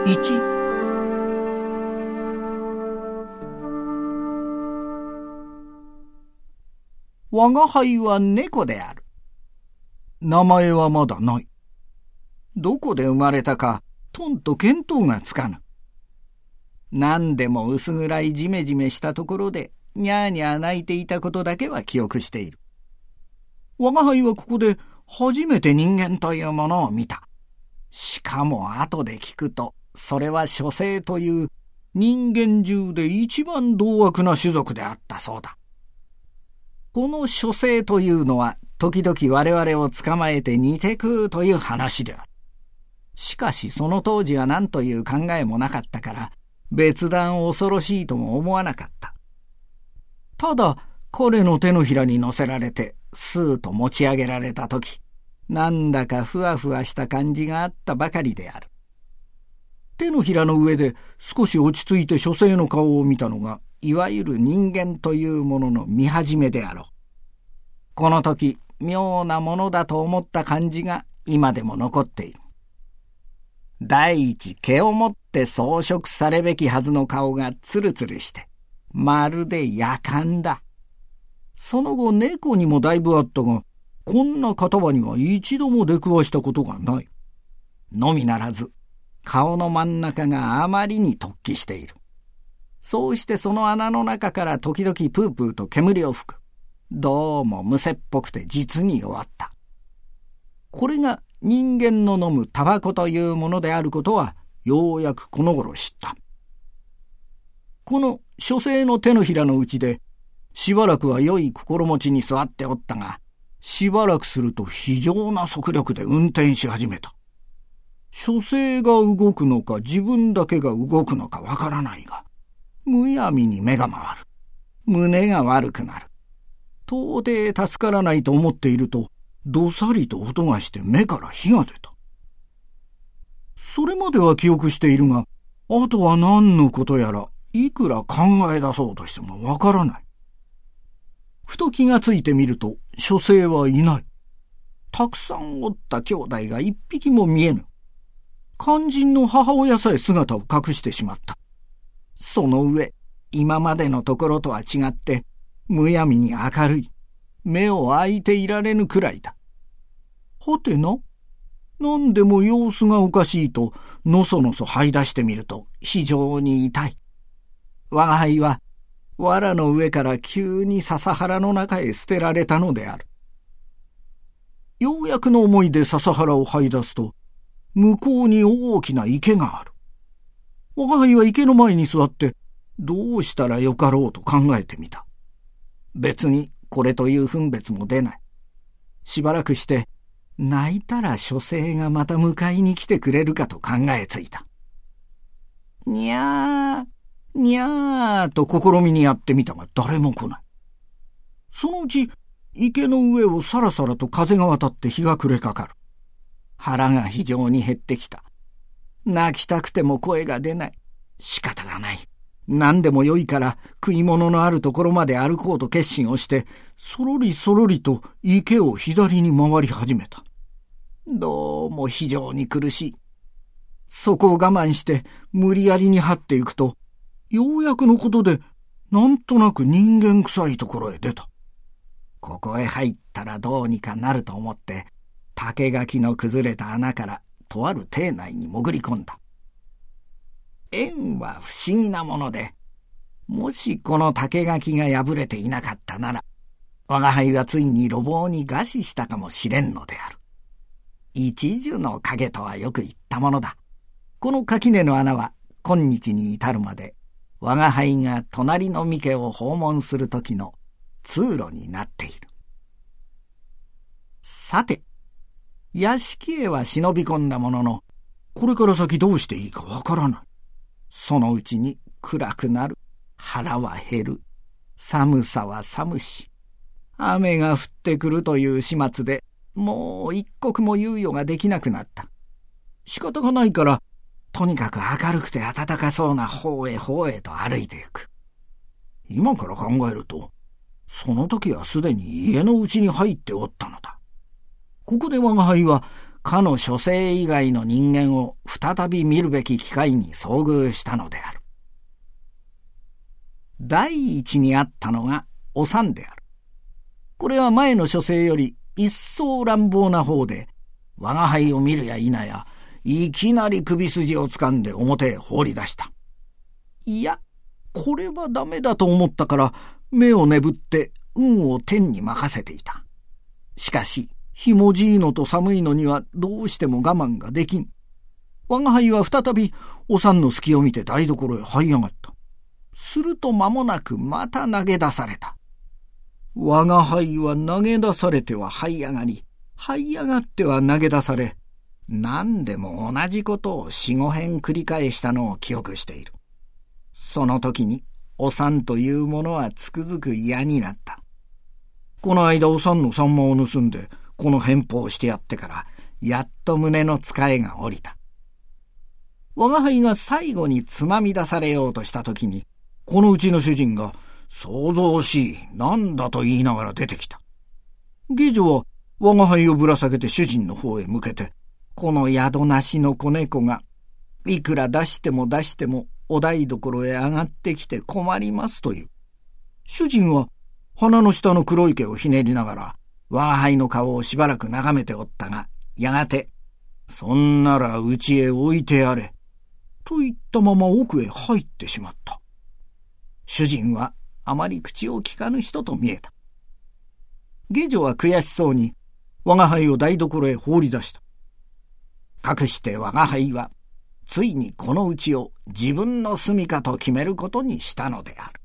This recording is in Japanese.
1、我が輩は猫である。名前はまだない。どこで生まれたかとんと見当がつかぬ。何でも薄暗いジメジメしたところでにゃーにゃー泣いていたことだけは記憶している。我が輩はここで初めて人間というものを見た。しかも後で聞くと、それは書生という人間中で一番同悪な種族であったそうだ。この書生というのは時々我々を捕まえて煮て食うという話である。しかしその当時は何という考えもなかったから別段恐ろしいとも思わなかった。ただ彼の手のひらに乗せられてスーッと持ち上げられたとき、なんだかふわふわした感じがあったばかりである。手のひらの上で少し落ち着いて書生の顔を見たのが、いわゆる人間というものの見始めであろう。この時妙なものだと思った感じが今でも残っている。第一、毛をもって装飾されべきはずの顔がツルツルしてまるでやかんだ。その後猫にもだいぶあったが、こんな片場には一度も出くわしたことがない。のみならず顔の真ん中があまりに突起している。そうしてその穴の中から時々プープーと煙を吹く。どうもむせっぽくて実に弱った。これが人間の飲むタバコというものであることはようやくこの頃知った。この書生の手のひらのうちでしばらくは良い心持ちに座っておったが、しばらくすると非常な速力で運転し始めた。書生が動くのか自分だけが動くのかわからないが、むやみに目が回る。胸が悪くなる。到底助からないと思っていると、どさりと音がして目から火が出た。それまでは記憶しているが、あとは何のことやらいくら考え出そうとしてもわからない。ふと気がついてみると、書生はいない。たくさんおった兄弟が一匹も見えぬ。肝心の母親さえ姿を隠してしまった。その上、今までのところとは違って、むやみに明るい。目を開いていられぬくらいだ。はてな、何でも様子がおかしいと、のそのそ這い出してみると、非常に痛い。我が輩は、藁の上から急に笹原の中へ捨てられたのである。ようやくの思いで笹原を這い出すと、向こうに大きな池がある。我が輩は池の前に座って、どうしたらよかろうと考えてみた。別にこれという分別も出ない。しばらくして、泣いたら書生がまた迎えに来てくれるかと考えついた。にゃー、にゃーと試みにやってみたが誰も来ない。そのうち池の上をさらさらと風が渡って日が暮れかかる。腹が非常に減ってきた。泣きたくても声が出ない。仕方がない。何でもよいから食い物のあるところまで歩こうと決心をして、そろりそろりと池を左に回り始めた。どうも非常に苦しい。そこを我慢して無理やりに這っていくと、ようやくのことでなんとなく人間臭いところへ出た。ここへ入ったらどうにかなると思って、竹垣の崩れた穴からとある邸内に潜り込んだ。縁は不思議なもので、もしこの竹垣が破れていなかったなら、我が輩はついに路傍に餓死したかもしれんのである。一樹の影とはよく言ったものだ。この垣根の穴は今日に至るまで、我が輩が隣の三家を訪問する時の通路になっている。さて、屋敷へは忍び込んだものの、これから先どうしていいかわからない。そのうちに暗くなる。腹は減る。寒さは寒し。雨が降ってくるという始末で、もう一刻も猶予ができなくなった。仕方がないから、とにかく明るくて暖かそうな方へ方へと歩いていく。今から考えると、その時はすでに家のうちに入っておったのだ。ここで我が輩はかの書生以外の人間を再び見るべき機会に遭遇したのである。第一にあったのがおさんである。これは前の書生より一層乱暴な方で、我が輩を見るや否や、いきなり首筋をつかんで表へ放り出した。いや、これはダメだと思ったから、目をねぶって運を天に任せていた。しかし、ひもじいのと寒いのにはどうしても我慢ができん。我が輩は再びおさんの隙を見て台所へ這い上がった。すると間もなくまた投げ出された。我が輩は投げ出されては這い上がり、這い上がっては投げ出され、何でも同じことを4、5遍繰り返したのを記憶している。その時におさんというものはつくづく嫌になった。この間おさんのサンマを盗んでこの返報をしてやってから、やっと胸のつかえが下りた。我が輩が最後につまみ出されようとした時に、このうちの主人が騒々しい、なんだと言いながら出てきた。下女は我が輩をぶら下げて主人の方へ向けて、この宿なしの子猫がいくら出しても出してもお台所へ上がってきて困りますという。主人は鼻の下の黒い毛をひねりながら我が輩の顔をしばらく眺めておったが、やがてそんならうちへ置いてやれと言ったまま奥へ入ってしまった。主人はあまり口を聞かぬ人と見えた。下女は悔しそうに我が輩を台所へ放り出した。かくして我が輩はついにこのうちを自分の住みかと決めることにしたのである。